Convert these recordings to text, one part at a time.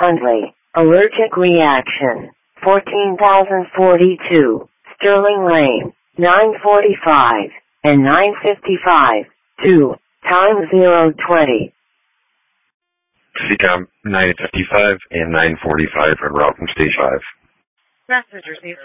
Huntley, allergic reaction, 14,042, Sterling Lane, 945, and 955, 2, time 020. CCOM 955 and 945 en route from stage 5. Message received.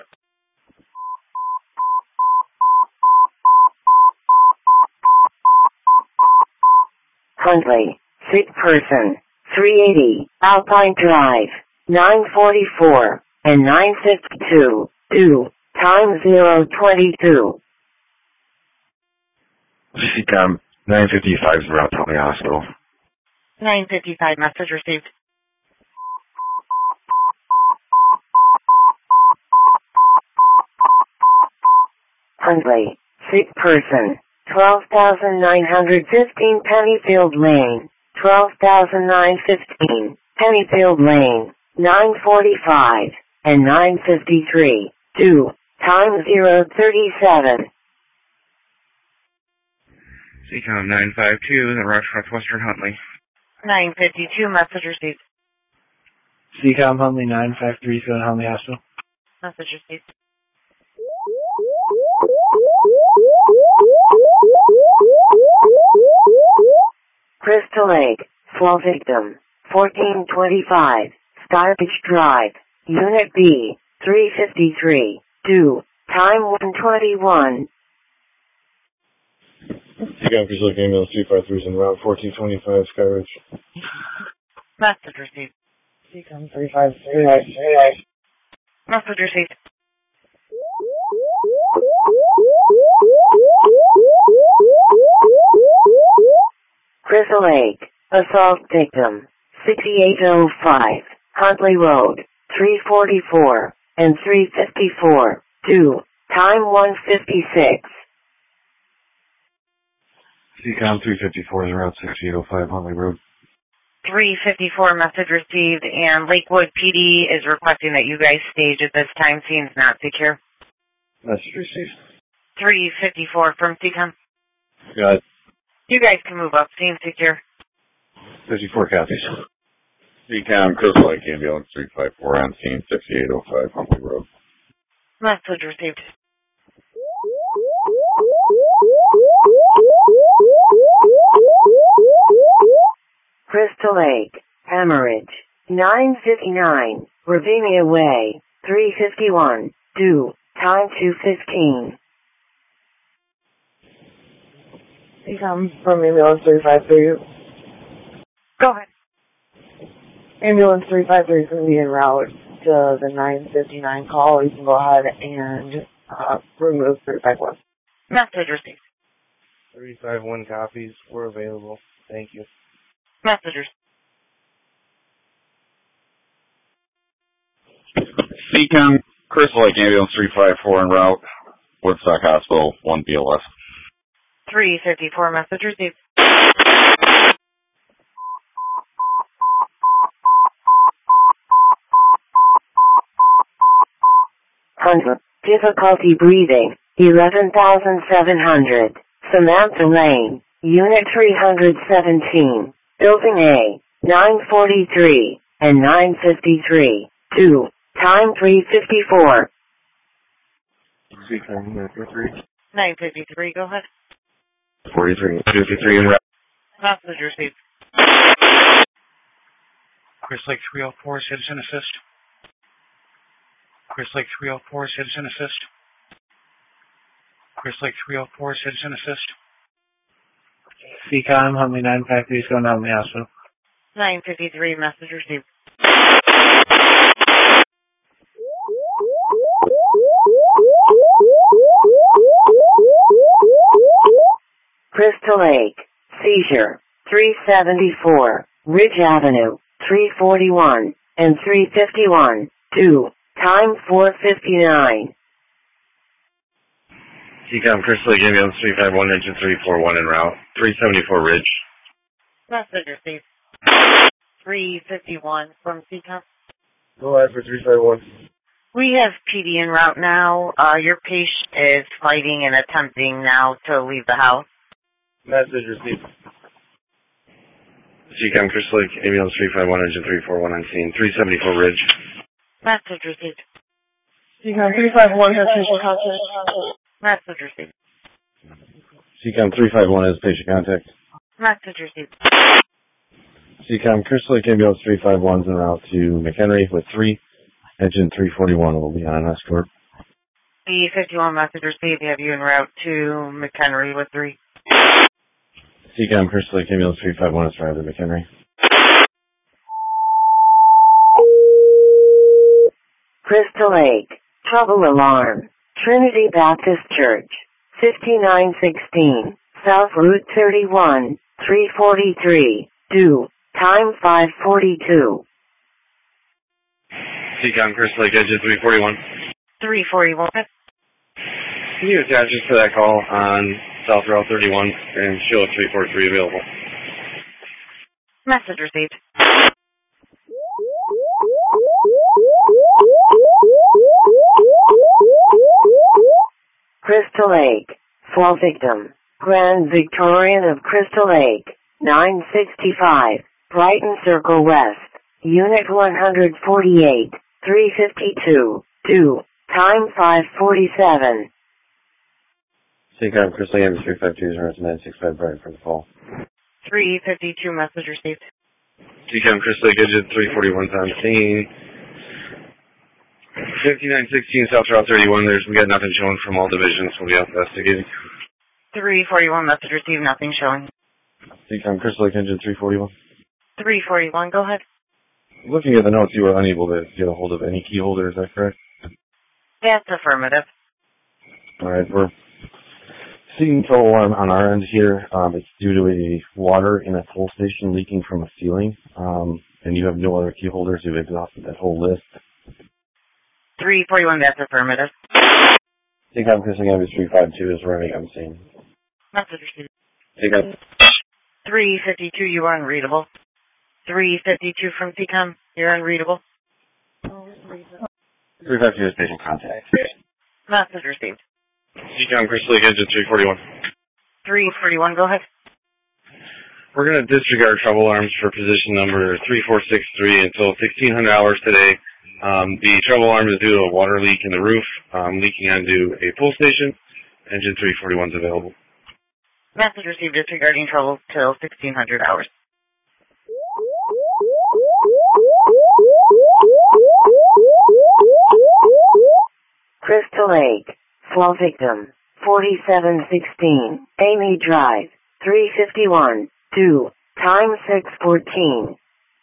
Huntley, sick person, 380, Alpine Drive, 944, and 952, 2, time 022. CCOM 955 is en route to Huntley Hospital. 955, message received. Huntley, sick person, 12,915 Pennyfield Lane, 12,915 Pennyfield Lane, 945, and 953, 2, time 037. CCOM 952, the rush Northwestern Huntley. 952, message received. CCOM Huntley 953, going to Huntley Hospital. Message received. Crystal Lake, slow victim, 1425, Starbridge Drive, Unit B, 353, 2, time 121. CCOM Crystal Lake Ambulance 353 is en route 1425 Skyridge. Message received. CCOM 353. Message received. Crystal Lake, assault victim, 6805, Huntley Road, 344, and 354, 2, time 156. CCOM 354 is en route 6805 Huntley Road. 354, message received, and Lakewood PD is requesting that you guys stage at this time. Scene's not secure. Message received. 354 from CCOM. Got it. You guys can move up. Scene secure. 54 copies. CCOM Crystal Lake Ambulance 354 on scene 6805 Huntley Road. Message received. Crystal Lake, hemorrhage, 959, Ravinia Way, 351, 2, time 2:15. CCOM from Ambulance 353. Go ahead. Ambulance 353 is going to be en route to the 959 call. You can go ahead and remove 351. Message received. 351 copies were available. Thank you. Messengers. CCOM Crystal Lake Ambulance 354 en route Woodstock Hospital 1 BLS. 354, message received. Hunter, difficulty breathing, 11,700, Samantha Lane, Unit 317, Building A, 943, and 953, 2, time 3:54. CCOM 953. 953, go ahead. 43, 53 en route. Message received. Chris Lake 304, citizen assist. Chris Lake 304, citizen assist. Chris Lake 304, citizen assist. CCOM Huntley 953 is going to Huntley Hospital. 953, message received. Crystal Lake, seizure, 374, Ridge Avenue, 341, and 351, 2, time 4:59. CCOM Crystal Lake Ambulance 351, engine 341 en route 374 Ridge. Message received. 351 from CCOM. Go ahead for 351. We have PD en route now. Your patient is fighting and attempting now to leave the house. Message received. CCOM Crystal Lake, ambulance 351, engine 341 on scene, 374 Ridge. Message received. CCOM 351 has patient contact. Message received. CCOM 351 has patient contact. Message received. CCOM Crystal Lake Ambulance 351 is en route to McHenry with 3. Engine 341 will be on escort. B51 message received. Have you en route to McHenry with 3. CCOM Crystal Lake Ambulance 351 is arrived at McHenry. Crystal Lake. Trouble alarm. Trinity Baptist Church. 5916. South Route 31. 343. Due. Time 5:42. CCOM Crystal Lake, engine 341. 341. Can you attach us to that call on South Route 31 and show 343 available? Message received. Crystal Lake. Fall victim. Grand Victorian of Crystal Lake. 965. Brighton Circle West. Unit 148. 352. Due. Time 5:47. CCOM Crystal Lake Ambulance 352 is arrived at 965 Brighton for the call. 352 message received. CCOM Crystal Lake, engine 341 is on scene. 5916 South Route 31, we got nothing showing from all divisions, we'll be out investigating. 341 message received. Nothing showing. CCOM Crystal Lake Engine 341. 341. Go ahead. Looking at the notes, you were unable to get a hold of any key holder, is that correct? That's affirmative. Alright, we're seeing total alarm on our end here. It's due to a water in a toll station leaking from a ceiling. And you have no other key holders. You've exhausted that whole list. 341. That's affirmative. CCOM Crystal Lake Ambulance 352 is running on scene. Message received. CCOM 352. You are unreadable. 352 from CCOM. You're unreadable. 352 is patient contact. Message received. CCOM Crystal Lake, engine 341. 341. Go ahead. We're going to disregard trouble alarms for position number 3463 until 1600 hours today. The trouble alarm is due to a water leak in the roof, leaking onto a pull station. Engine 341 is available. Message received disregarding trouble till 1600 hours. Crystal Lake. Fall victim. 4716. Amy Drive. 351. Due. Time 6:14.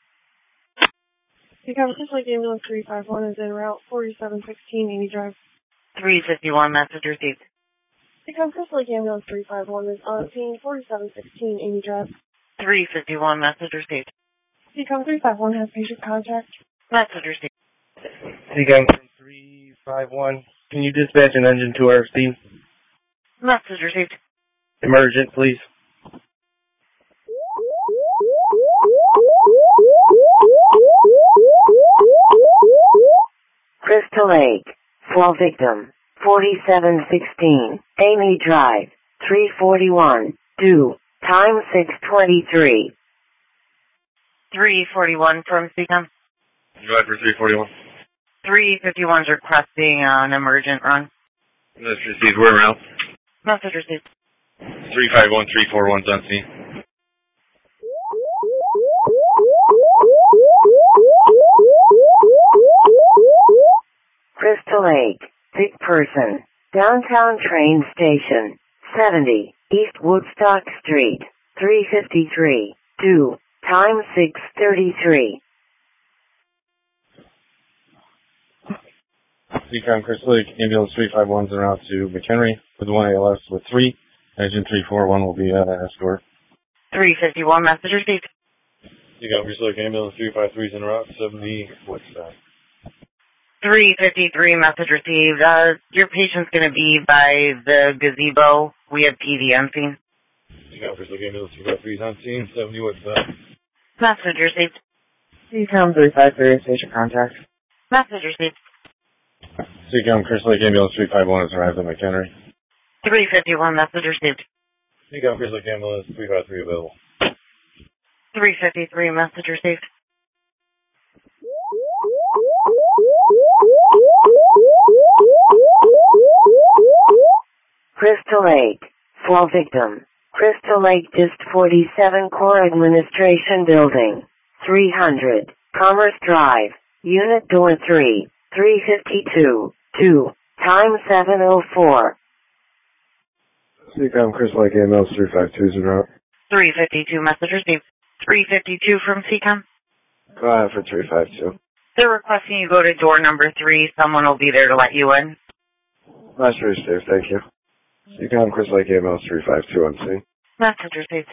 CCOM Crystal Lake Ambulance 351 is en route 4716 Amy Drive. 351. Message received. CCOM Crystal Lake Ambulance 351 is on scene 4716 Amy Drive. 351. Message received. CCOM 351 has patient contact. Message received. CCOM 351, can you dispatch an engine to our scene? Message received. Emergent, please. Crystal Lake. Fall victim. 4716. Amy Drive. 341. Due. Time 6:23. 341 from CCOM. Go ahead for 341. 351 is requesting an emergent run. Let's receive. We're out. Message received. 351, 341 on scene. Crystal Lake. Sick person. Downtown train station. 70. East Woodstock Street. 353. Due. Time 6:33. CCOM Crystal Lake Ambulance 351 is en route to McHenry with 1 ALS with 3. Engine 341 will be escort. 351. Message received. CCOM Crystal Lake Ambulance 353 is en route 70 Woodstock. 353. Message received. Your patient's going to be by the gazebo. We have PD on scene. CCOM Crystal Lake Ambulance 353 is on scene 70 Woodstock. Message received. CCOM 353 is patient contact. Message received. CCOM Crystal Lake Ambulance 351 has arrived at McHenry. 351. Message received. CCOM Crystal Lake Ambulance 353 available. 353, message received. Crystal Lake. Fall victim. Crystal Lake Dist 47 Core Administration Building. 300. Commerce Drive. Unit Door 3. 352. 2. Time 7:04. CCOM Crystal Lake AML 352 is en route. 352, message received. 352 from CCOM. Go ahead for 352. They're requesting you go to door number 3. Someone will be there to let you in. Message received, thank you. CCOM Crystal Lake AML 352 on scene. Message received.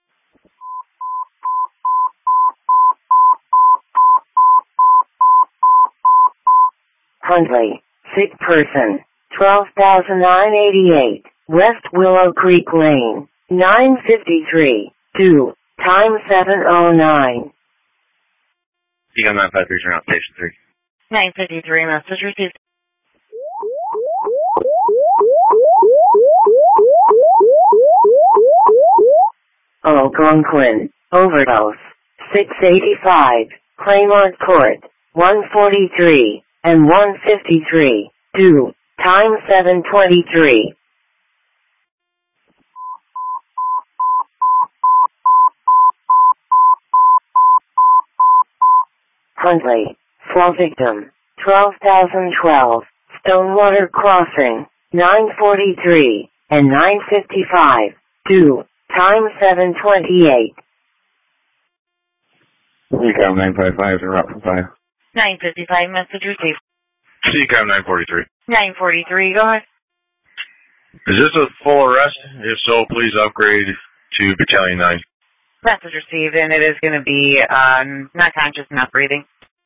Huntley. Sick person. 12,988. West Willow Creek Lane. 953. 2. Time 7:09. CCOM 953 is en route, station 3. 953, message received. Algonquin. Overdose. 685. Claymont Court. 143 and 153. 2. Time 7:23. Huntley. Fall victim. 12,012. Stonewater Crossing. 943 and 955. 2. Time 7:28. CCOM 955 is en route from 5. 955, message received. CCOM 943. 943, go ahead. Is this a full arrest? If so, please upgrade to Battalion 9. Message received, and it is going to be not conscious, not breathing.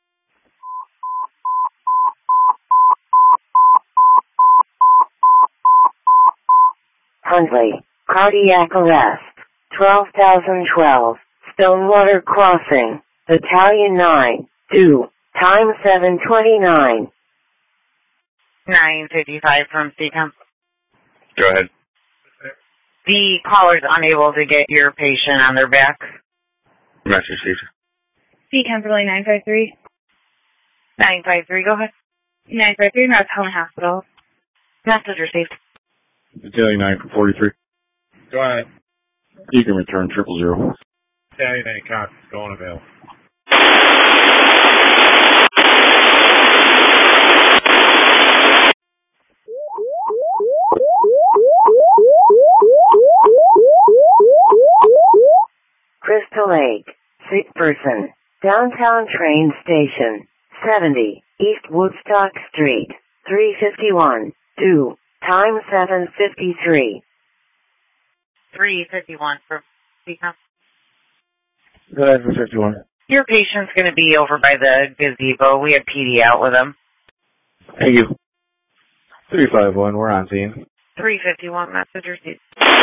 Huntley. Cardiac arrest. 12,012. Stonewater Crossing. Battalion 9. 2. Time 7:29. 955 from CCOM. Go ahead. The caller's unable to get your patient on their back. Message received. CCOM Burley 953. 953, go ahead. 953, North Helen Hospital. Message received. Battalion 943. Go ahead. You can return 000. Battalion 8 Cox, going avail. Crystal Lake. Sick person. Downtown train station. 70. East Woodstock Street. 351. 2. Time 7:53. 351 from CCOM. Go ahead for 51. Your patient's going to be over by the gazebo. We have PD out with him. Thank you. 351, we're on scene. 351, message received.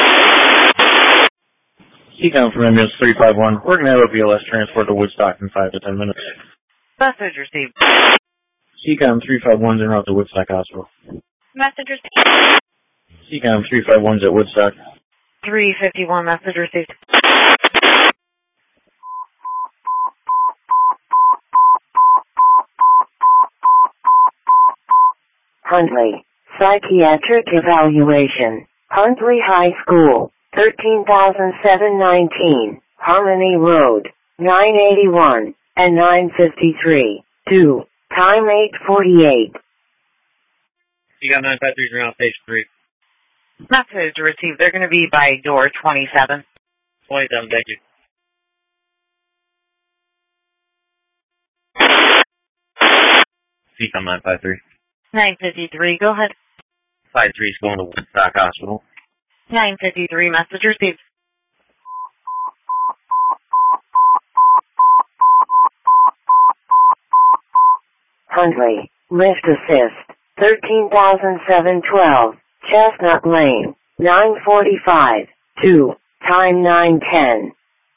CCOM from ambulance 351. We're going to have a BLS transport to Woodstock in 5 to 10 minutes. Message received. CCOM 351's en route to Woodstock Hospital. Message received. CCOM 351's at Woodstock. 351, message received. Huntley. Psychiatric evaluation. Huntley High School. 13,719. Harmony Road. 981 and 953. 2. Time 8:48. CCOM 953 is en route, station 3. Message received. They're going to be by door 27. 27, thank you. CCOM 953. 953, go ahead. 53 is going to Woodstock Hospital. 953, message received. Huntley. Lift assist. 13,712. Chestnut Lane. 945. 2. Time 9:10.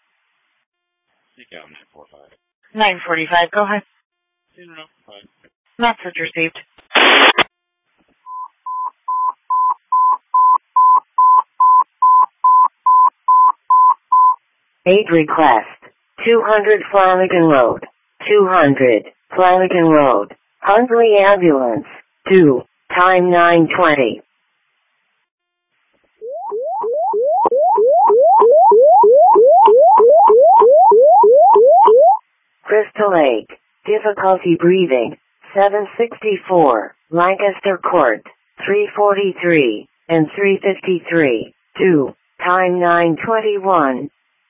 CCOM 945. 945, go ahead. Message received. Aid request. 200 Flanagan Road. 200 Flanagan Road. Huntley Ambulance. 2. Time 9:20. Crystal Lake. Difficulty breathing. 764. Lancaster Court. 343 and 353. 2. Time 9:21.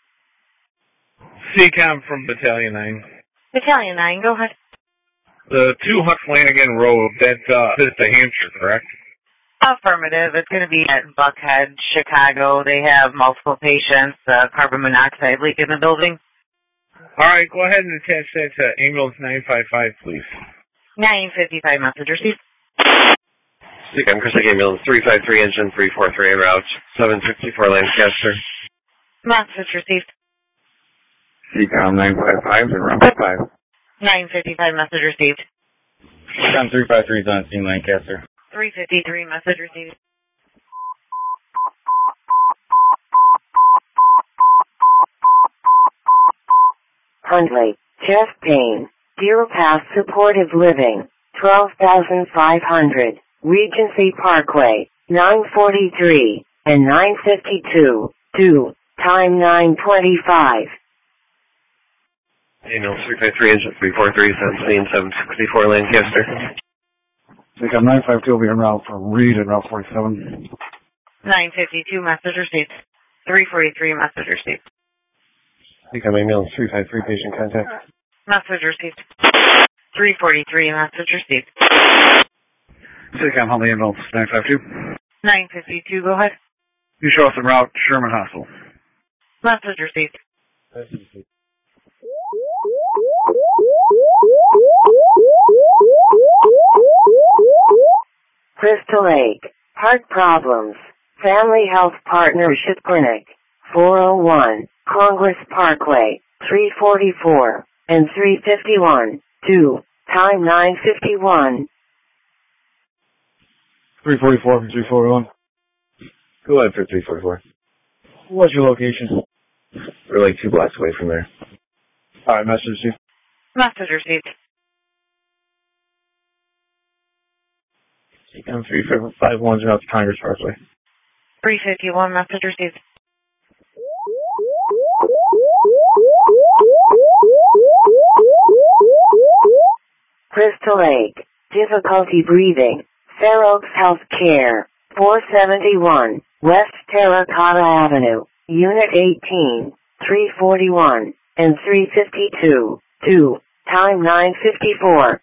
CCOM from Battalion 9. Battalion 9, go ahead. The 2 Huck Flanagan Road, that's the Hampshire, correct? Affirmative. It's going to be at Buckhead, Chicago. They have multiple patients, carbon monoxide leak in the building. All right, go ahead and attach that to ambulance 955, please. 955 message received. CCOM Chris Lake Ambulance 353, engine 343 en route, 764 Lancaster. Message received. CCOM 955 and route 5. 955 message received. CCOM 353 is on scene, Lancaster. 353 message received. Huntley. Chest pain. Deer Pass Supportive Living. 12,500. Regency Parkway. 943 and 952. 2. Time 9:25. Ambulance 353, engine 343, 17, 764 Lancaster. CCOM 952 will be en route for Reed and Route 47. 952 message received. 343 message received. CCOM Ambulance 353, patient contact. Message received. 343 message received. CCOM Huntley Ambulance 952. 952, go ahead. You show us en route Sherman Hospital. Message received. Crystal Lake. Heart problems. Family Health Partnership Clinic. 401 Congress Parkway. 344 and 351. 2. Time 9:51. 344 from 341. Go ahead for 344. What's your location? We're like 2 blocks away from there. Alright, message received. Message received. CCOM 351's out to Congress Parkway. 351 message received. Crystal Lake. Difficulty breathing. Fair Oaks Health Care. 471 West Terracotta Avenue. Unit 18. 341 and 352. 2. Time 9:54.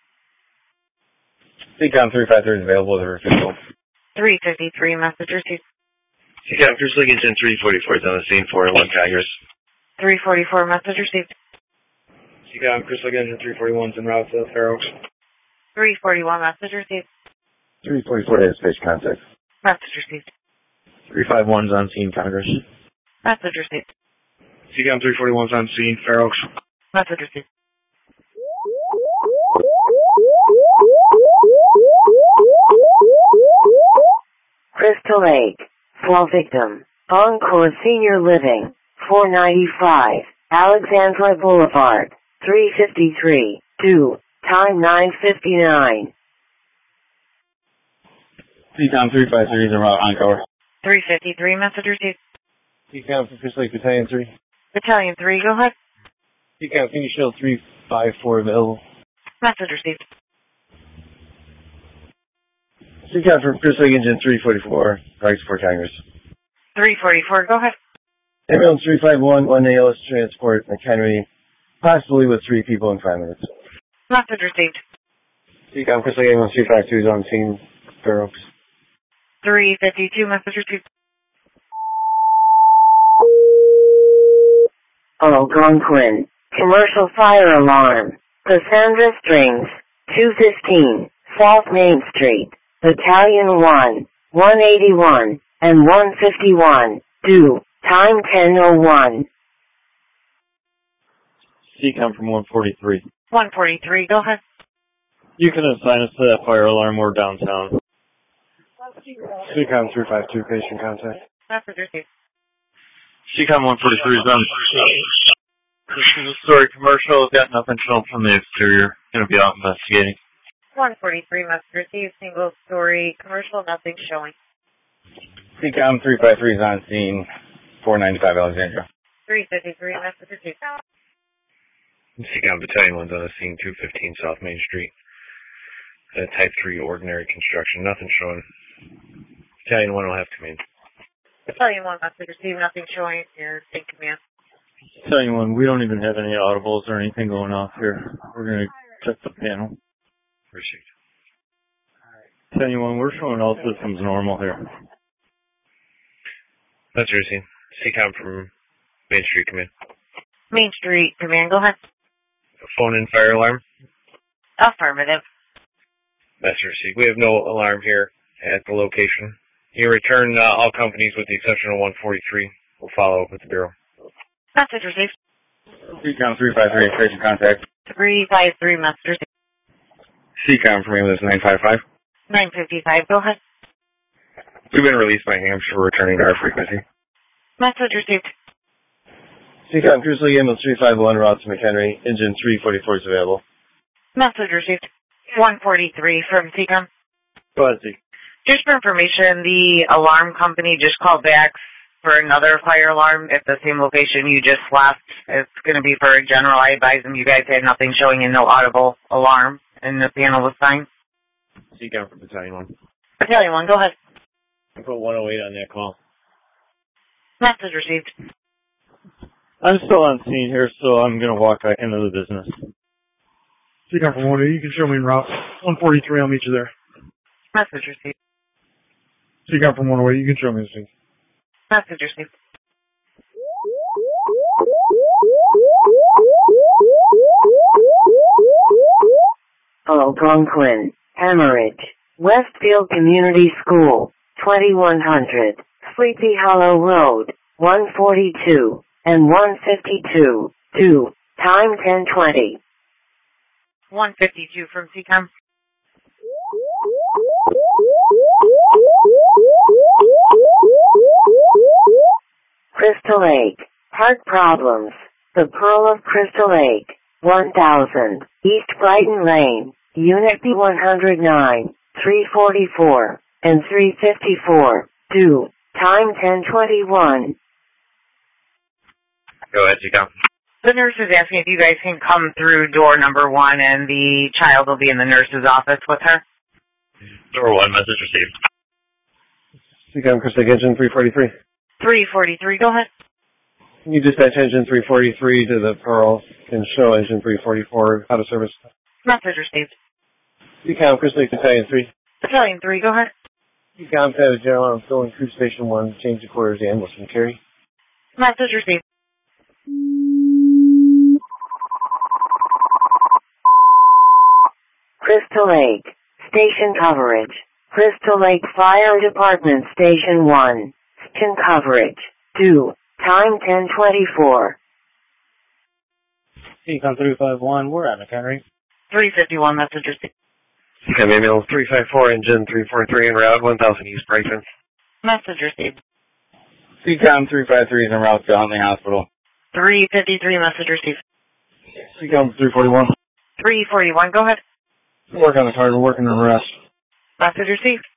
CCOM 353 is available to refusal. 353 message received. CCOM Chris Lake engine 344 is on the scene, 401 Congress. 344 message received. CCOM Chris Lake engine 341 is en route to Fair Oaks. 341 message received. 344 has patient contact. Message received. 351's on scene, Congress. Message received. CCOM 341 is on scene, Fair Oaks. Message received. Crystal Lake. Fall victim. Encore Senior Living. 495 Alexandra Boulevard. 353. 2. Time 9:59. CCOM 353 is en route Encore. 353 message received. CCOM for Chris Lake Battalion 3. Battalion 3, go ahead. CCOM Phoenix Shield 354 available. Message received. CCOM for Chris Lake engine 344, right support Congress. 344, go ahead. Ambulance 351, 1 ALS transport McHenry, possibly with 3 people in 5 minutes. Message received. CCOM Chris Lake ambulance 352 is on scene, Fair Oaks. 352 message received. Algonquin. Commercial fire alarm. Cassandra Springs. 215 South Main Street. Battalion 1, 181 and 151. 2. Time 10:01. CCOM from 143. 143, go ahead. You can assign us to that fire alarm. We're downtown. CCOM 352, patient contact. Message received. CCOM 143 is on. Single story commercial, got nothing shown from the exterior. Gonna be out investigating. 143 message received, single story commercial, nothing showing. CCOM 353 is on scene, 495 Alexandria. 353 message received. CCOM Battalion 1's on the scene, 215 South Main Street. Type 3 ordinary construction, nothing showing. Battalion 1 will have command. Battalion 1 message received, nothing showing. You're in command. Battalion 1, we don't even have any audibles or anything going off here. We're gonna check the panel. Received. Battalion 1, we're showing all systems normal here. That's received. CCOM from Main Street command. Main Street command, go ahead. Phone in fire alarm. Affirmative. That's received. We have no alarm here at the location. You return all companies with the exception of 143. We'll follow up with the Bureau. Message received. CCOM 353, station contact. 353 message received. CCOM from ambulance 955. 955, go ahead. We've been released by HAMS for returning to our frequency. Message received. CCOM Cruise League ambulance 351 route to McHenry. Engine 344 is available. Message received. 143 from CCOM. Go ahead, Zeke. Just for information, the alarm company just called back for another fire alarm at the same location you just left. It's going to be for a general. I advise them you guys had nothing showing and no audible alarm, and the panel was fine. CCOM from Battalion 1. Battalion 1, go ahead. I put 108 on that call. Message received. I'm still on scene here, so I'm gonna walk back into the business. CCOM from 108, you can show me en route. 143, I'll meet you there. Message received. CCOM from 108, you can show me the scene. Message received. Algonquin, Hemorrhage, Westfield Community School, 2100, Sleepy Hollow Road, 142, and 152, 2, time 10:20. 152 from CCOM. Crystal Lake, heart problems. The Pearl of Crystal Lake, 1000, East Brighton Lane, Unit B109, 344, and 354, 2, time 10:21. Go ahead, CCOM. The nurse is asking if you guys can come through door number 1 and the child will be in the nurse's office with her. Door 1, message received. CCOM Crystal Lake engine 343. 343, go ahead. Can you dispatch engine 343 to the Pearl and show engine 344 out of service? Message received. CCOM Crystal Lake Battalion 3. Battalion 3, go ahead. CCOM Fed General, I'm filling Cruise Station 1, change the quarters, the ambulance can carry. Message received. Crystal Lake, station coverage. Crystal Lake Fire Department Station 1, station coverage. 2, time 10:24. CCOM 351, we're on McHenry. 351 message received. CCOM ambulance 354, engine 343 en route, 1000 East Brighton. Message received. CCOM 353 is en route to Huntley Hospital. 353 message received. CCOM 341. 341, go ahead. Work on the card, we're working on the rest. Message received.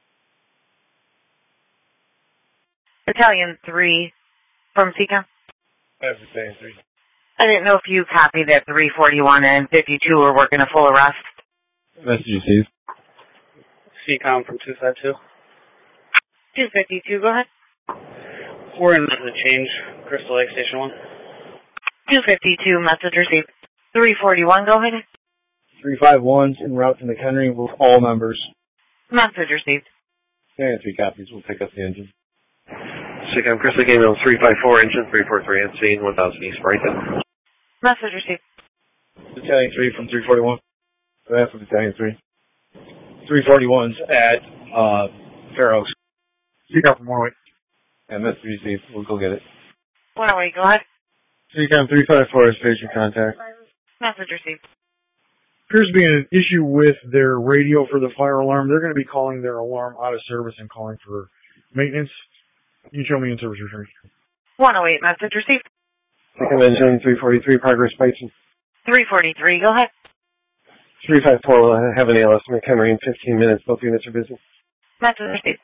Battalion 3 from CCOM. Battalion 3. I didn't know if you copied that 341 and 52 were working a full arrest. Message received. CCOM from 252. 252, go ahead. We're in the change, Crystal Lake Station 1. 252, message received. 341, go ahead. 351's en route to McHenry with all members. Message received. Yeah, 3 copies, we'll pick up the engine. CCOM Crystal Lake ambulance 354, engine 343 on scene, 1000 East Brighton. Message received. Battalion 3 from 341. So that's Battalion 3. 341's at Fair Oaks. CCOM from 108. And message received. We'll go get it. 108, go ahead. CCOM 354 is station contact. Message received. Appears to be an issue with their radio for the fire alarm. They're going to be calling their alarm out of service and calling for maintenance. You can show me in service return. 108, message received. Engine 343, progress Bison. 343, go ahead. 354 will have an ALS McHenry in 15 minutes. Both units are busy. Message received.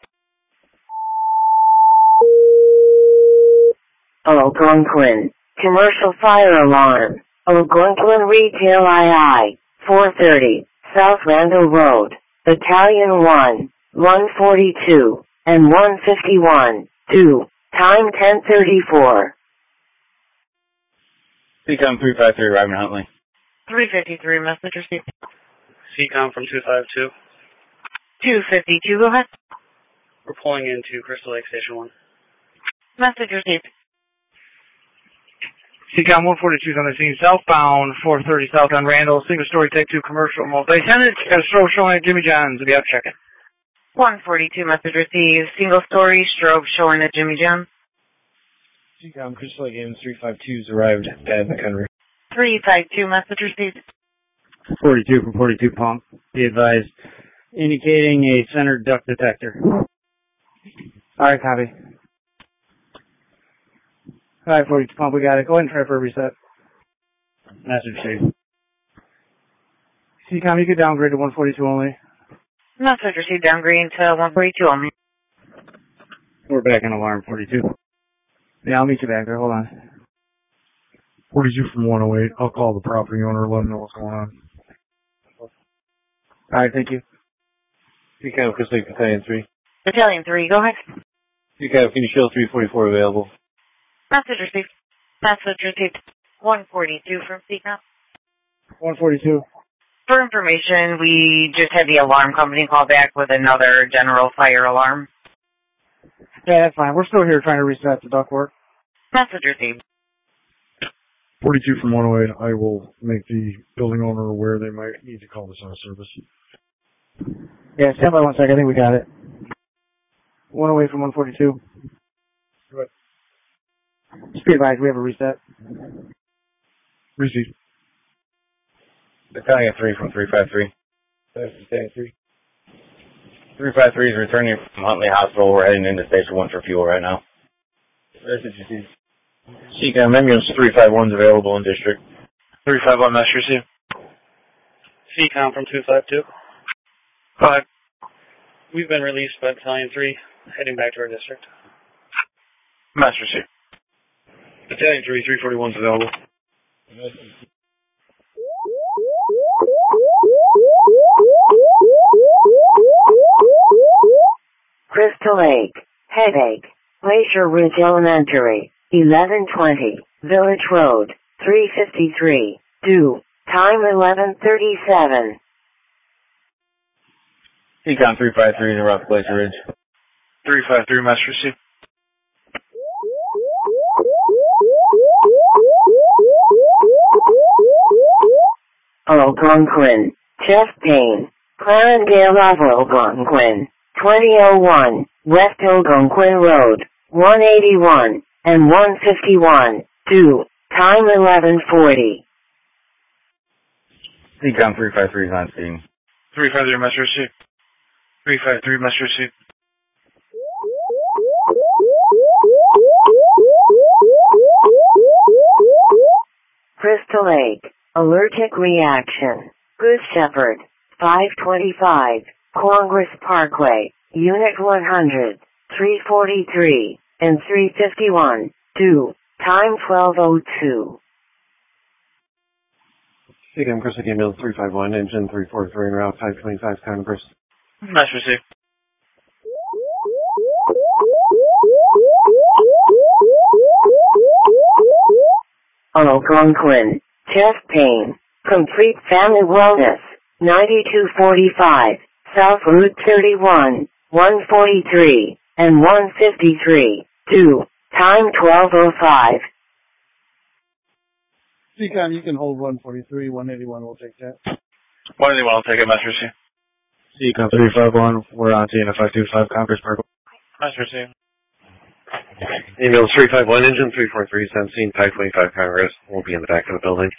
Algonquin. Commercial fire alarm. Algonquin Retail II. 430. South Randall Road. Battalion 1. 142. And 151. 2. Time 10:34. CCOM 353, Ryman Huntley. 353, message received. CCOM from 252. 252, go ahead. We're pulling into Crystal Lake Station 1. Message received. CCOM 142 is on the scene, southbound 430 south on Randall, single story, take 2, commercial, multi-tenant, got a strobe showing at Jimmy John's, if you have to check it. 142, message received. Single story, strobe showing at Jimmy John's. CCOM Crystal Lake AMS 352's arrived at McHenry. 352, message received. 42 from 42 pump. Be advised, indicating a center duct detector. Alright, copy. Alright, 42 pump, we got it. Go ahead and try for a reset. Message received. CCOM, you could downgrade to 142 only. Message received, downgrade to 142 only. We're back in alarm 42. Yeah, I'll meet you back there. Hold on. 42 from 108. I'll call the property owner, let him know what's going on. Alright, thank you. CCOM Crystal Lake Battalion 3. Battalion 3, go ahead. CCOM, can you show 344 available? Message received. Message received. 142 from CCOM. 142. For information, we just had the alarm company call back with another general fire alarm. Yeah, that's fine. We're still here trying to reset the ductwork. Message received. 42 from 108, I will make the building owner aware they might need to call this out of service. Yeah, stand by 1 second. I think we got it. 108 from 142. Good. Just be advised, we have a reset. Receive. Battalion 3 from 353. Battalion 3. 353 is returning from Huntley Hospital. We're heading into Station 1 for fuel right now. Message received. CCOM ambulance 351 is available in district. 351, message received. CCOM from 252. Go ahead. We've been released by Battalion 3, heading back to our district. Message received. Battalion 3, 341 is available. Crystal Lake. Headache. Glacier Ridge Elementary. 1120. Village Road. 353. Due. Time 11:37. CCOM 353 is around Glacier Ridge. 353, message received. Algonquin. Chest pain. Clarendale of Algonquin. 2001. West Algonquin Road. 181 and 151. Due. Time 11:40. CCOM 353 is on scene. 353, message received. 353, message received. Crystal Lake. Allergic reaction. Good Shepherd. 525. Congress Parkway. Unit 100. 343 and 351. Due. Time 12:02. CCOM Crystal Lake Ambulance 351, engine 343 en route 525 Congress. Message received. Algonquin. Chest pain. Complete Family Wellness. 9245. South Route 31. 143 and 153. Due. Time 12:05. CCOM, you can hold 143, 181, we'll take that. 181, I'll take it, message received. CCOM 351, we're on scene at 525 Congress Park. Message received. Ambulance 351, engine 343 is on scene, 525 Congress. We'll be in the back of the building.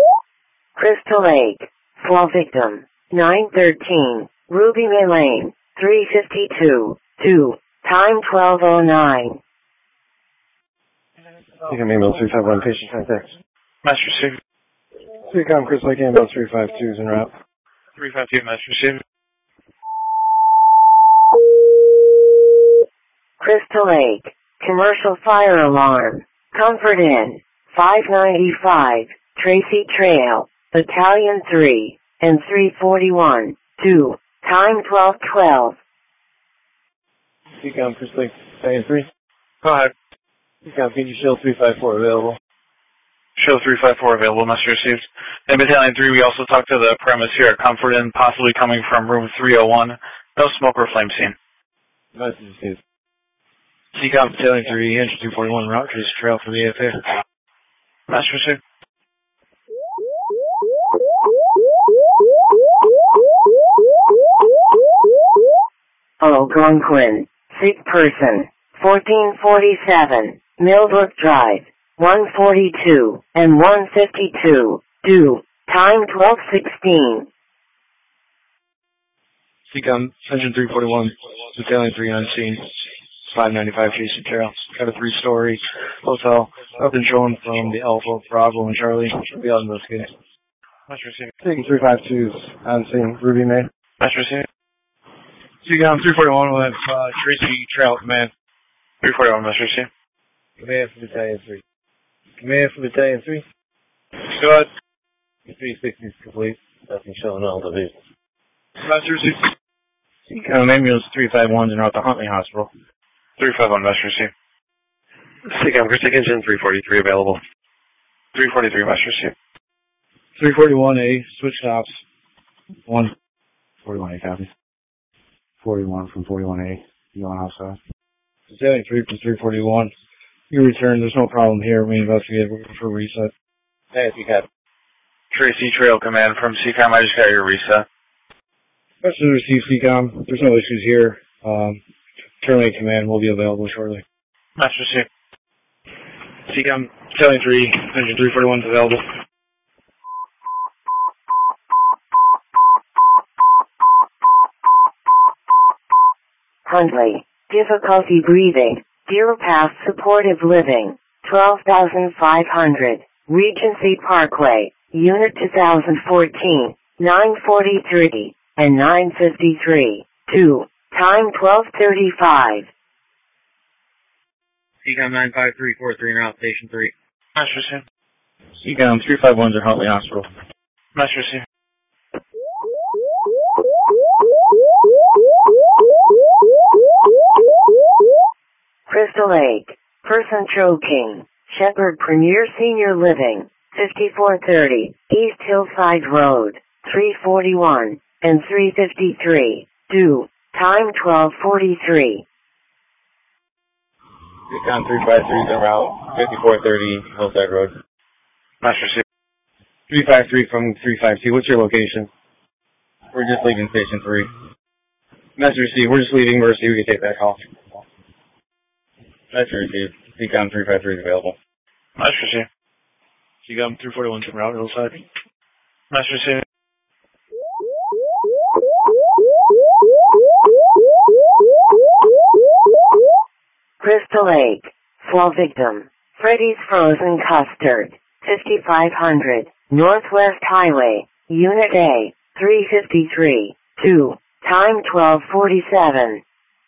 Crystal Lake. Fall victim. 913. Ruby May Lane. 352. 2. Time 1209. Seacom ambulance 351, patient contact. Master receiver. Seacom Crystal Lake ambulance 352 is en route. 352, master receiver. Crystal Lake. Commercial fire alarm. Comfort Inn. 595. Tracy Trail. Battalion 3. And 341. 2. Time 1212. Seacom Crystal Lake Battalion 3. Go ahead. Seacom PG Shield 354 available. Show 354 available, master received. In Battalion 3, we also talked to the premise here at Comfort Inn, possibly coming from room 301. No smoke or flame seen. Message received. Seacom Battalion 3, Entry 241, route Tracy Trail for the AFA. Master received. Algonquin. Sick person. 1447. Millbrook Drive. 142 and 152. Due. Time 1216. Seacom Engine 341, Battalion 3 on scene. 595 Tracy Trail. Got a 3-story hotel. Up and shown from the Alpha, Bravo, and Charlie. Should be out investigating. Master received. Seacom 352 is on scene. Ruby May. Master received. Seacom 341 will have Tracy Trail command. 341, master received. Command for Battalion 3. Command for Battalion 3. Go ahead. 360 is complete. Nothing showing on the view. Master received. Seacom Ambulance 351 is out to Huntley Hospital. 351, master received. Seacom Crystal Lake Engine 343 available. 343, master received. 341A, switch stops. 1. 41A copy. 41 from 41A. You going outside? Battalion 3 from 341. You return. There's no problem here. We investigate for reset. Hey, Seacom. Tracy Trail command from Seacom. I just got your reset. Message received, Seacom. There's no issues here. Terminate command will be available shortly. Master received. Seacom Battalion 3, Engine 341 is available. Huntley. Difficulty breathing. Deer Pass Supportive Living. 12,500. Regency Parkway. Unit 2014. 943 and 953. 2. Time 1235. Seacom 95343 and route station 3. Master received. Seacom 351 at Huntley Hospital. Master received. Crystal Lake. Person choking. Shepherd Premier Senior Living. 5430. East Hillside Road. 341 and 353. Due. Time 1243. Seacom 353 en route 5430 Hillside Road. Master received. 353 from 352. What's your location? We're just leaving station 3. Master received. We're just leaving Mercy. We can take that call. Master received. Seacom 353 is available. Master received. Seacom 341 en route Hillside. Master received. Crystal Lake. Fall victim. Freddy's Frozen Custard. 5500. Northwest Highway. Unit A. 353. 2. Time 1247.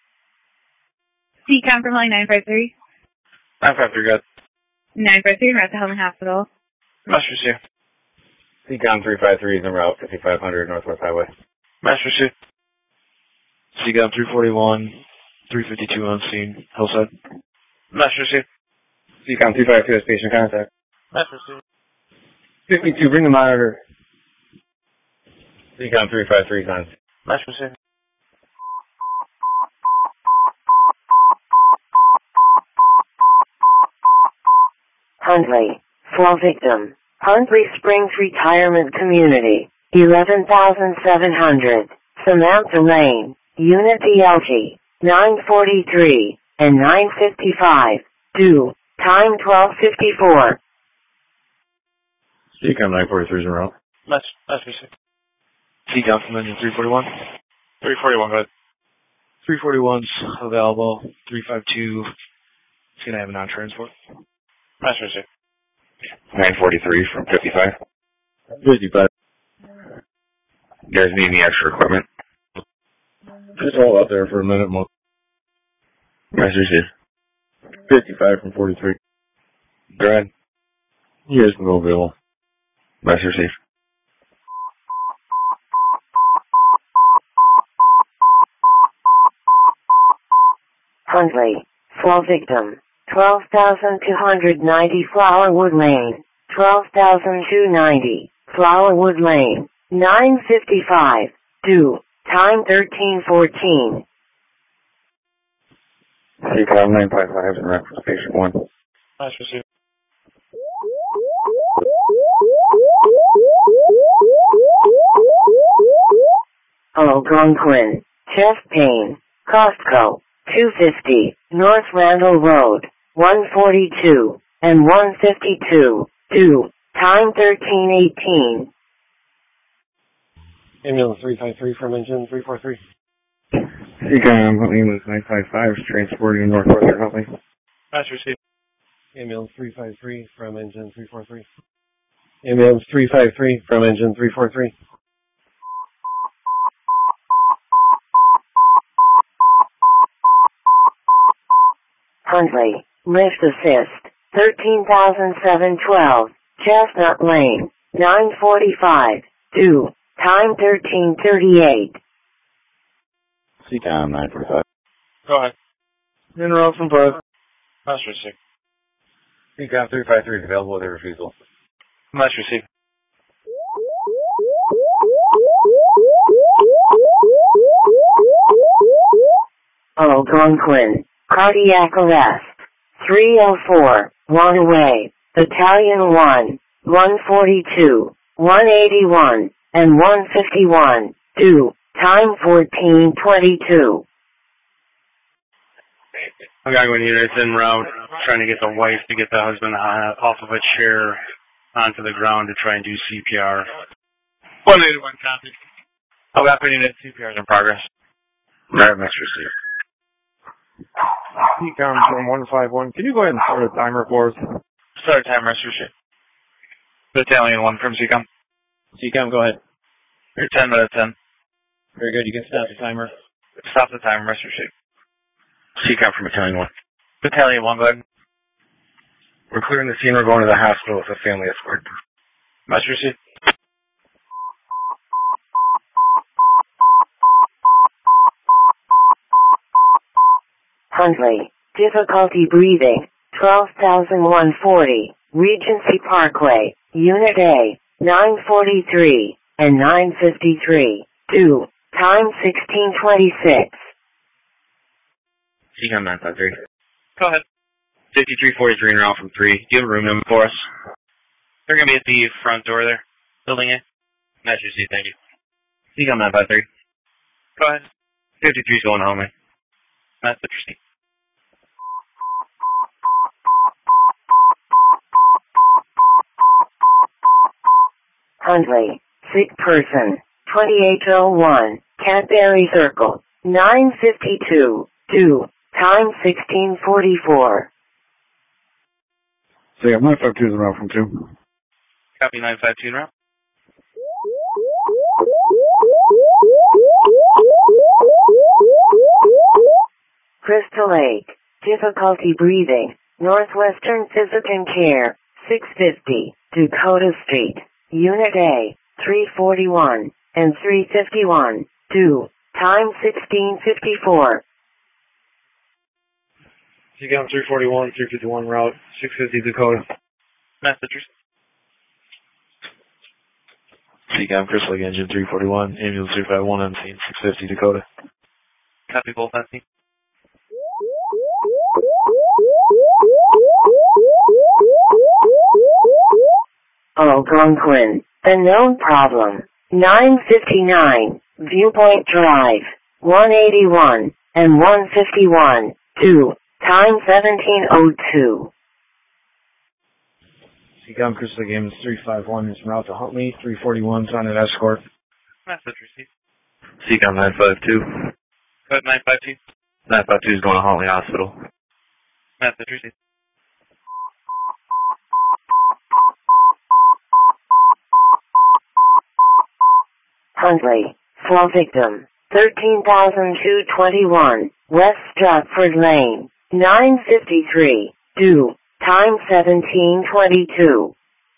Seacom from line 953. 953, good. 953 en route to Huntley Hospital. Master received. Seacom 353 is en route 5500 Northwest Highway. Master received. Seacom 341, 352 on scene, Hillside. Master received. Seacom 252 is patient contact. Master received. 52, bring the monitor. Seacom 353 is on. Master received. Huntley. Fall victim. Huntley Springs Retirement Community. 11,700. Samantha Lane. Unit ELG. 943 and 955. Due. Time 1254. Seacom 943 is en route. Master received. Seacom from Engine 341. 341, good. 341's available. 352 is going to have a non-transport. Master receive. 943 from 55. 55. You guys need any extra equipment? Just hold out there for a minute. Master receive. 55 from 43. Go ahead. You guys can go available. Master receive. Huntley, fall victim, 12,290 Flowerwood Lane, 12,290 Flowerwood Lane, 9:55, due, time 13:14. CCOM 955 in reference patient 1. Master receive. Algonquin, chest pain, Costco, 250, North Randall Road, 142, and 152, due, time 13:18. Ambulance 353 from engine 343. CCOM Ambulance 955 is transporting Northwestern Huntley. Master receive. Ambulance 353 from engine 343. Ambulance 353 from engine 343. Huntley, lift assist, 13,712, Chestnut Lane, 9:45, due, time 13:38. CCOM 945. Go ahead. In route from 5. Master receive. CCOM 353 is available with a refusal. Master receive. Algonquin, cardiac arrest, 304, Waterway, Battalion 1, 142, 181, and 151, due, time 14:22. Algonquin units en route, trying to get the wife to get the husband off of a chair onto the ground to try and do CPR. 181 copy. Algonquin unit CPR is in progress. Right, Master receive. CCOM from 151. Can you go ahead and start a timer for us? Start time, Master receive. Battalion 1 from CCOM. CCOM, go ahead. You're 10 minutes in. Very good. You can stop the timer. Stop the timer, Master receive. CCOM from Battalion 1. Battalion 1, go ahead. We're clearing the scene. We're going to the hospital with a family escort. Master receive. Huntley, difficulty breathing, 12,140, Regency Parkway, Unit A, 9:43, and 9:53, due, time 16:26. CCOM 953. Go ahead. 5343 en route from 3. Do you have a room number for us? They're going to be at the front door there. Building A. Master receive, thank you. CCOM 953. Go ahead. 53 is going home, man. Master receive. Huntley, sick person, 2801, Cadbury Circle, 9:52, due, time 16:44. CCOM 952 is en route from 2. Copy 952 en route. Crystal Lake, difficulty breathing, Northwestern Physical Care, 650, Dakota Street, Unit A, 341, and 351, due, time 16:54. CCOM 341, 351 route, 650 Dakota. Master receive. CCOM Crystal Lake engine 341, ambulance 351 on scene, 650 Dakota. Copy both on scene. Algonquin, a known problem, 9:59, Viewpoint Drive, 181, and 151, due, time 17:02. CCOM Crystal Lake ambulance 351 is en route to Huntley, 341 is on an escort. Master receive. CCOM 952. Code 952. 952 is going to Huntley Hospital. Message received. Huntley, fall victim, 13,221, West Stratford Lane, 953, due, time 17:22.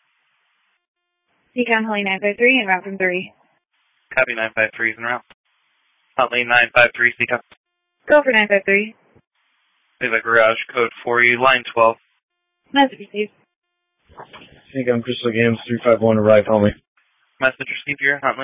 Seacom Huntley 953 and route from 3. Copy 953 is en route. Huntley 953, Seacom. Go for 953. Leave a garage code for you, line 12. Message received. Seacom Crystal Games 351 arrive, Huntley. Message received here, Huntley.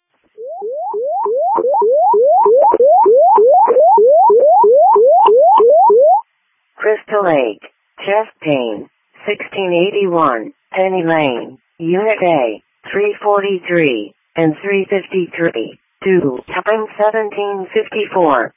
Crystal Lake, chest pain, 1681, Penny Lane, Unit A, 343 and 353, due, time 17:54.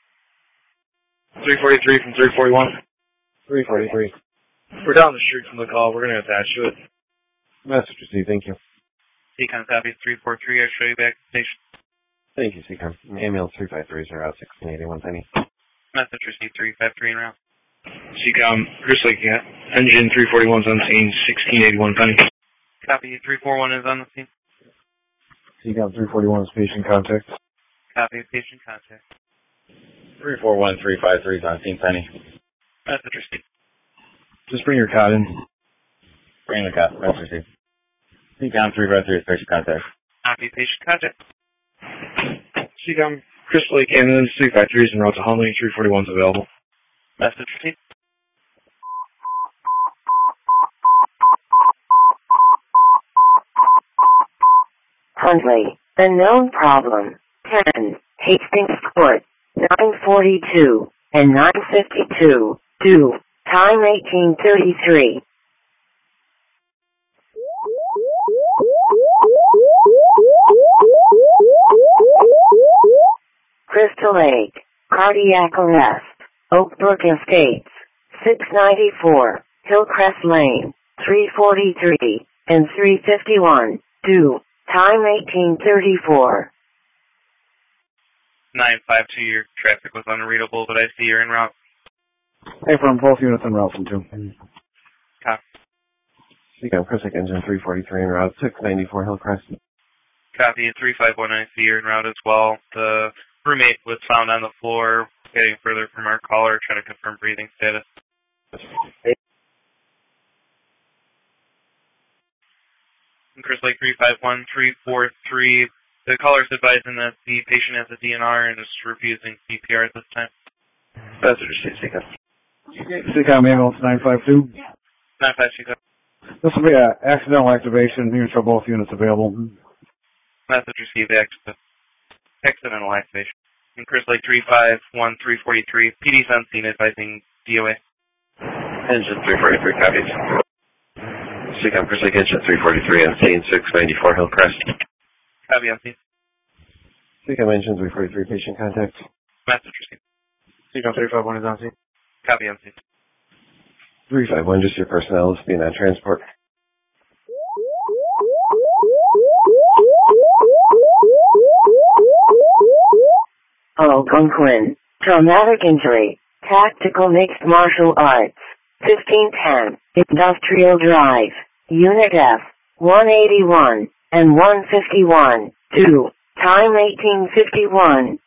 343 from 341. 343. We're down the street from the call. We're going to attach to it. Message received, thank you. Seacom copy 343. I'll show you back to the station. Thank you, Seacom. Ambulance 353 are out 1681 Penny. Message received 353 en route. Seacom Crystal Lake, engine 341 is on scene, 1681 Penny. Copy 341 is on the scene. Seacom 341 is patient contact. Copy patient contact. 341353 is on scene, Penny. Message received. Just bring your cot in. Bring the cop. Message received. Seacom 353 is patient contact. Copy patient contact. Seacom Crystal Lake Ambulance 353 is en route to Huntley. 341 is available. Message received. Huntley, unknown problem, 10, Hastings Court, 942 and 952, due, time 18:33. Crystal Lake, cardiac arrest, Oakbrook Estates, 694, Hillcrest Lane, 343 and 351, due, time 18:34. 952, your traffic was unreadable, but I see you're en route. Hey, from both units en route from 2. Copy. Seacom Crystal Lake engine 343 en route 694 Hillcrest. Copy 351, I see you're en route as well. The roommate was found on the floor, getting further from our caller, trying to confirm breathing status. Crystal Lake 351, 343. The caller's advising that the patient has a DNR and is refusing CPR at this time. Message received, Seacom. Seacom Ambulance 952. 952. This will be an accidental activation. Here show both units available. Message received, accidental activation. And Crystal Lake 351, 343. PD's on scene advising DOA. Engine 343 copies. Seacom Crystal Lake engine 343 on scene 694 Hillcrest. Copy on scene. Seacom engine 343 patient contact. Message received. Seacom 351 is on scene. Copy on scene. 351, just your personnel is being on transport. Algonquin, traumatic injury, tactical mixed martial arts, 1510, Industrial Drive, Unit F, 181 and 151, due, time 18:51.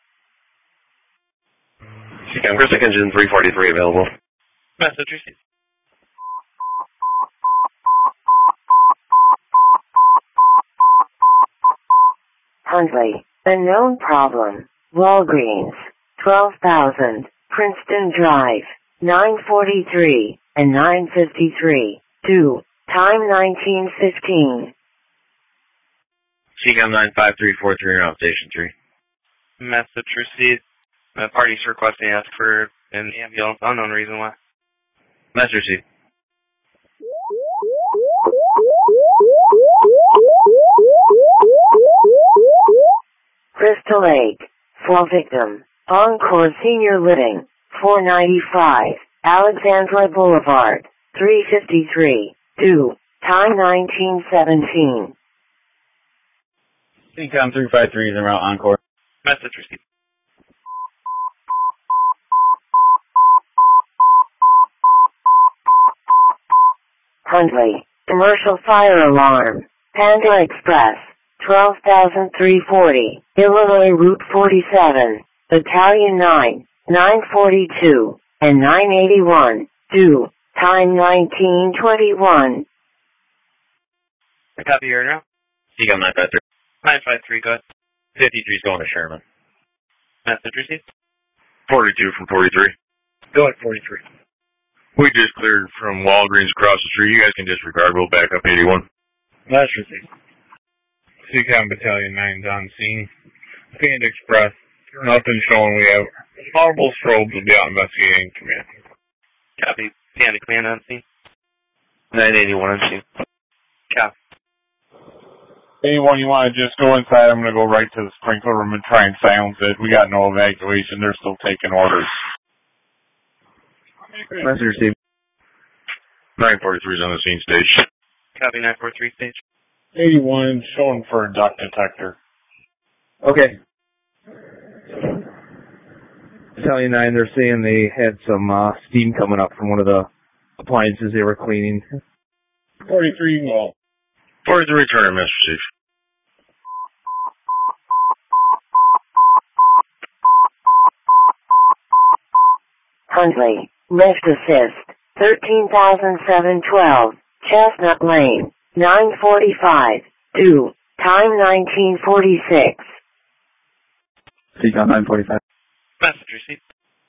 Seacom Crystal Lake engine 343 available. Message received. Huntley, unknown problem, Walgreens, 12,000, Princeton Drive, 943 and 953, due, time 19:15. Seacom 95343 around Station 3. Message received. The party's requesting ask for an ambulance. Unknown reason why. Message received. Crystal Lake, fall victim, Encore Senior Living, 495, Alexandra Boulevard, 353, due, time 19:17. Seacom 353 is en route Encore. Message received. Huntley, commercial fire alarm. Panda Express, 12,340, Illinois Route 47, Battalion 9, 942, and 981, due, time 1921. I copy your now. Seacom 953. 953, go ahead. 53 is going to Sherman. Message received. 42 from 43. Go at 43. We just cleared from Walgreens across the street. You guys can disregard. We'll back up 81. Last receipt. Seacom Battalion 9's on scene. Panda Express. Nothing showing. We have audible strobes. Will be out investigating command. Copy. Panda Command on scene. 981 on scene. Copy. Anyone you want to just go inside, I'm going to go right to the sprinkler room and try and silence it. We got no evacuation. They're still taking orders. Message received. 943 is on the scene stage. Copy 943 stage. 81 showing for a duct detector. Okay. Battalion 9, they're saying they had some steam coming up from one of the appliances they were cleaning. 43, well. 43 return, Mr. Chief. Huntley, lift assist, 13,712, Chestnut Lane, 945, due, time 1946. Seacom 945. Message received.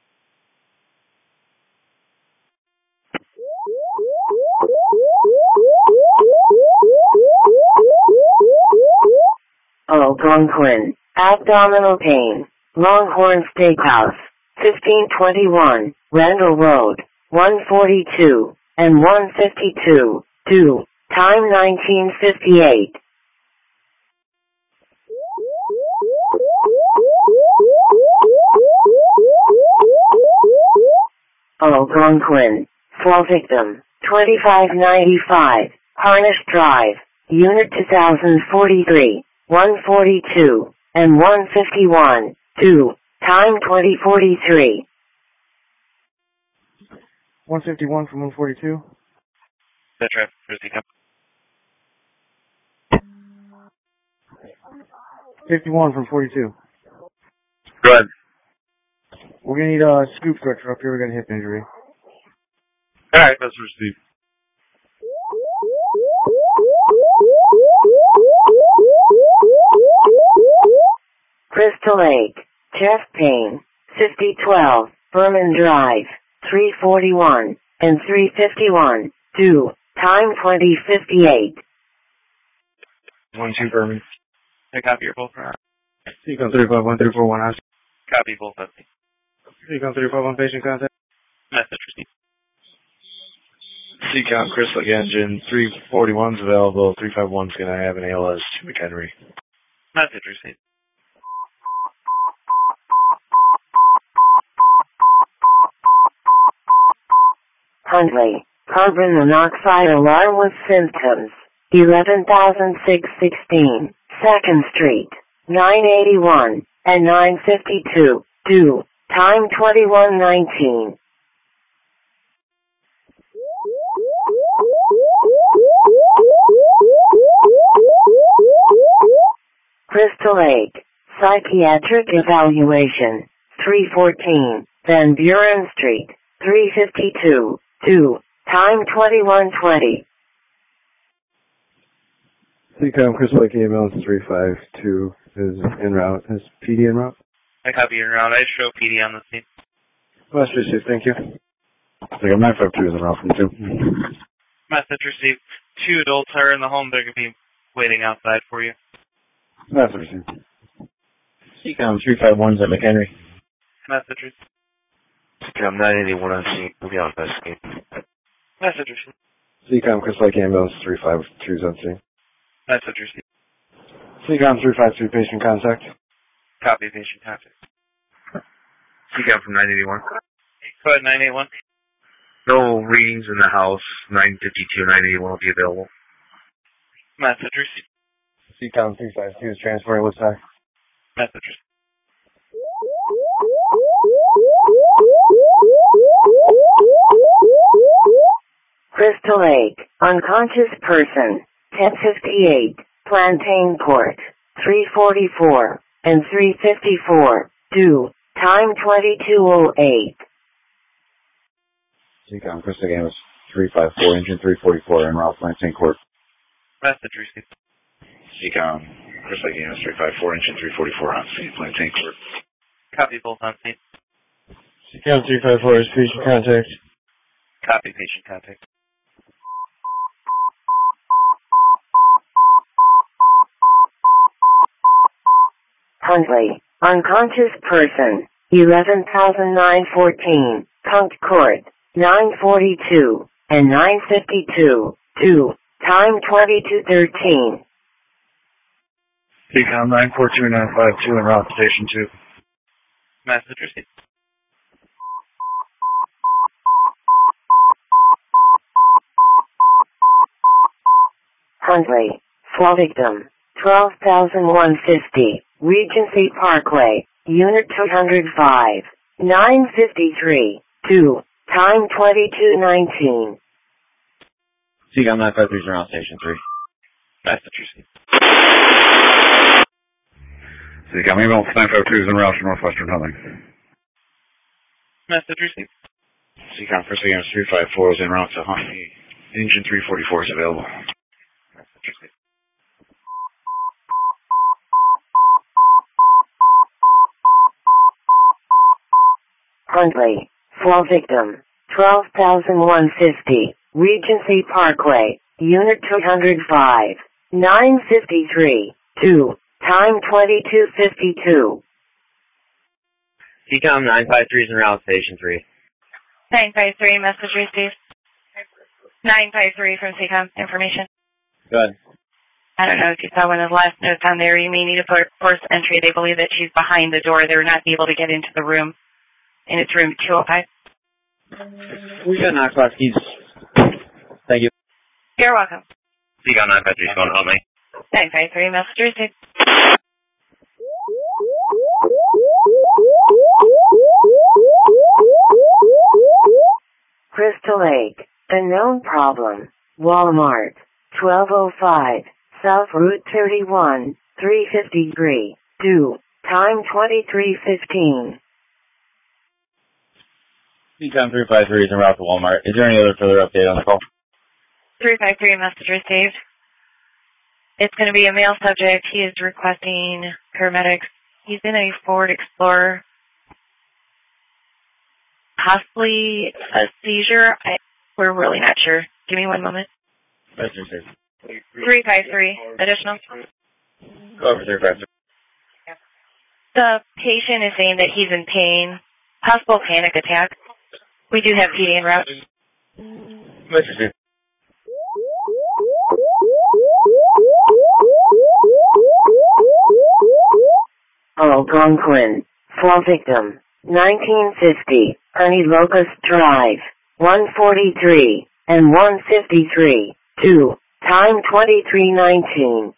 Algonquin, abdominal pain, Longhorn Steakhouse, 1521, Randall Road, 142, and 152, due, time 1958. Algonquin, fall victim, 2595, Harnish Drive, Unit 2043, 142, and 151, due, time 2043. 151 from 142. That traffic for Seacom. 51 from 42. Go ahead. We're going to need a scoop stretcher up here. We're going to hip injury. Alright, that's received. Crystal Lake, chest pain, 5012, Berman Drive, 341, and 351, due, time 2058. 1-2 Berman. I copy your both. Seacom 351, 341. Copy both of me. Seacom 351, patient contact. Message received. Seacom Crystal Lake engine 341's available. 351's going to have an ALS to McHenry. Message received. Huntley, carbon monoxide alarm with symptoms, 11,616, 2nd Street, 981, and 952, due, time 2119. Crystal Lake, psychiatric evaluation, 314, Van Buren Street, 352, due, time 2120. Seacom Crystal Lake ambulance 352 is en route. Is PD en route? I copy your route. I show PD on the scene. Last received, thank you. Seacom 952 is en route from 2. Message received. 2 adults are in the home. They're going to be waiting outside for you. Last received. Seacom 351's at McHenry. Message received. Seacom 981 on scene. We'll be on investigate. Message received. Seacom Crystal Lake ambulance 352 is on scene. Message received. Seacom 353 patient contact. Copy patient contact. Seacom from 981. Go ahead, 981. No readings in the house. 952, 981 will be available. Message received. Seacom 352 is transporting Woodside. Message received. Crystal Lake, unconscious person, 1058, Plantain Court, 344, and 354, due, time 22:08. Seacom, Crystal Gamus 354, engine 344, en route Plantain Court. Message received. Seacom, Crystal Gamus 354, engine 344 on scene, Plantain Court. Copy, both on scene. Seacom 354 is patient contact. Copy, patient contact. Huntley, unconscious person, 11,914, Punk Court, 942, and 952, due, time 22:13. Seacom 942952 en route station 2. Message received. Huntley, fall victim, 12,150, Regency Parkway, Unit 205, 953, due, time 22:19. Seacom 953 is around station 3. Message received. Seacom, ambulance 952 is en route to Northwestern Huntley. Message received. Seacom, Crystal Gamus 354 is en route to Huntley. Engine 344 is available. Message received. Huntley, fall victim, 12,150, Regency Parkway, Unit 205, 953, due, time 22:52. Seacom 953 is en route station 3. 953, message received. 953 from Seacom, information. Go ahead. I don't know if you saw one of the last notes on there. You may need a force entry. They believe that she's behind the door. They're not able to get into the room. And it's room 205. We got knock box keys. Thank you. You're welcome. Seacom 953 is going to help me. 953, message received. Crystal Lake, unknown problem, Walmart, 1205, South Route 31, 353, due, time 23:15. Seacom 353 is en route to Walmart. Is there any other further update on the call? 353, message received. It's going to be a male subject. He is requesting paramedics. He's in a Ford Explorer. Possibly a seizure. We're really not sure. Give me one moment. Message received. 353, additional. Go over 353. The patient is saying that he's in pain. Possible panic attack. We do have PD en route. Message received. Algonquin, fall victim, 1950, Ernie Locust Drive, 143, and 153, due, time 23:19.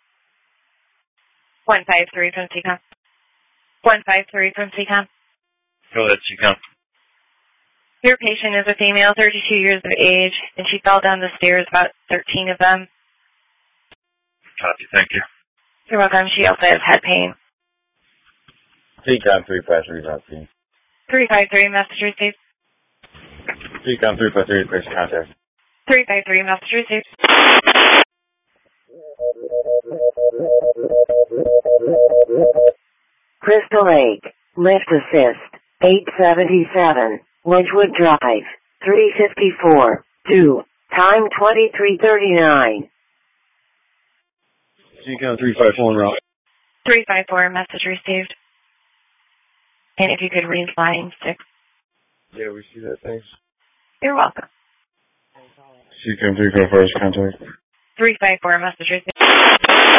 153 from Seacom. 153 from Seacom. Go ahead, Seacom. Your patient is a female, 32 years of age, and she fell down the stairs, about 13 of them. Copy, thank you. You're welcome. She also has head pain. Seacom 353 is out scene. 353, message received. Seacom 353 is patient contact. 353, message received. Crystal Lake, lift assist, 877, Wedgewood Drive, 354, due, time 23:39. Seacom 354 en route. 354, message received. And if you could read line 6. Yeah, we see that, thanks. You're welcome. Seacom 354 is contact. 354, message received.